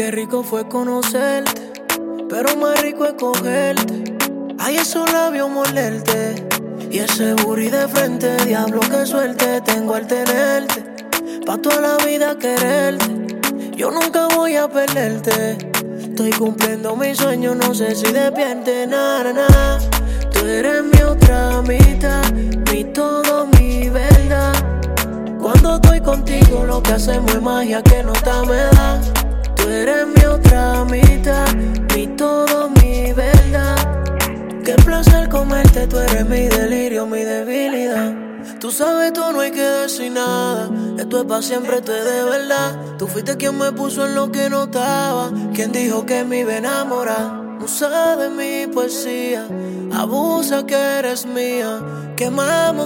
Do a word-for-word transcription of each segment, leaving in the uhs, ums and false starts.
Qué rico fue conocerte, pero más rico es cogerte. Ay, esos labios morderte y ese booty de frente. Diablo, qué suerte tengo al tenerte, pa' toda la vida quererte. Yo nunca voy a perderte. Estoy cumpliendo mi sueño, no sé si despierte, na, na, na. Tú eres mi otra mitad, mi todo, mi verdad. Cuando estoy contigo lo que hacemos es magia que nota me da. Tú eres mi otra mitad, mi todo, mi verdad. Qué placer comerte, tú eres mi delirio, mi debilidad. Tú sabes, tú no hay que decir nada. Esto es pa' siempre, esto es de verdad. Tú fuiste quien me puso en lo que no estaba, quien dijo que me iba a enamorar. Musa de mi poesía, abusa que eres mía. Quemamos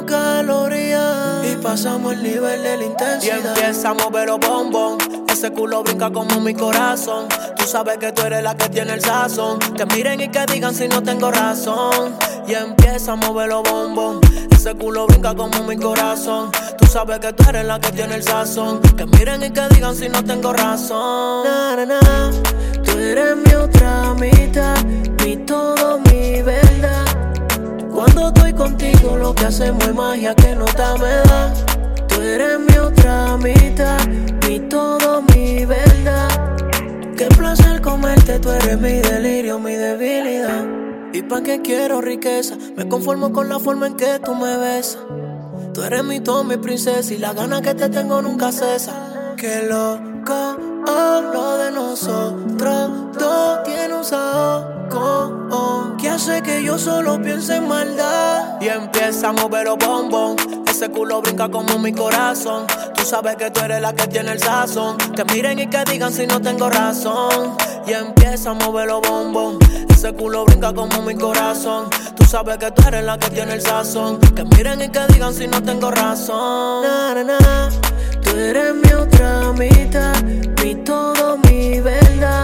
calorías y pasamos el nivel de la intensidad. Y empieza a mover los bombón, ese culo brinca como mi corazón. Tú sabes que tú eres la que tiene el sazón. Que miren y que digan si no tengo razón. Y empieza a mover los bombón, ese culo brinca como mi corazón. Tú sabes que tú eres la que tiene el sazón. Que miren y que digan si no tengo razón. Na, na, na. Tú eres mi otra mitad, mi todo, mi verdad. Cuando estoy contigo lo que hacemos es magia que nota me da. Tú eres mi otra mitad, mi todo, mi verdad. Qué placer comerte, tú eres mi delirio, mi debilidad. ¿Y pa' qué quiero riqueza? Me conformo con la forma en que tú me besas. Tú eres mi todo, mi princesa, y la gana que te tengo nunca cesa. Qué loco, oh, lo de nosotros dos tiene un saoco, oh, que hace que yo solo piense en maldad. Y empieza a mover los bombón, ese culo brinca como mi corazón. Tú sabes que tú eres la que tiene el sazón. Que miren y que digan si no tengo razón. Y empieza a mover los bombón, ese culo brinca como mi corazón. Tú sabes que tú eres la que tiene el sazón. Que miren y que digan si no tengo razón. Na, na, na. Tú eres mi otra mitad, mi todo, mi verdad.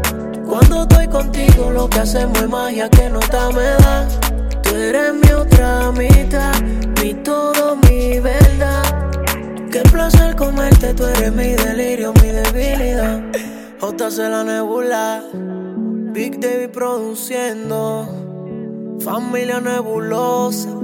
Cuando estoy contigo lo que hacemos es magia que nota me da. Tú eres mi otra mitad, mi todo, mi verdad. Qué placer comerte, tú eres mi delirio, mi debilidad. J C La Nebula, Big David produciendo, Familia Nebulosa.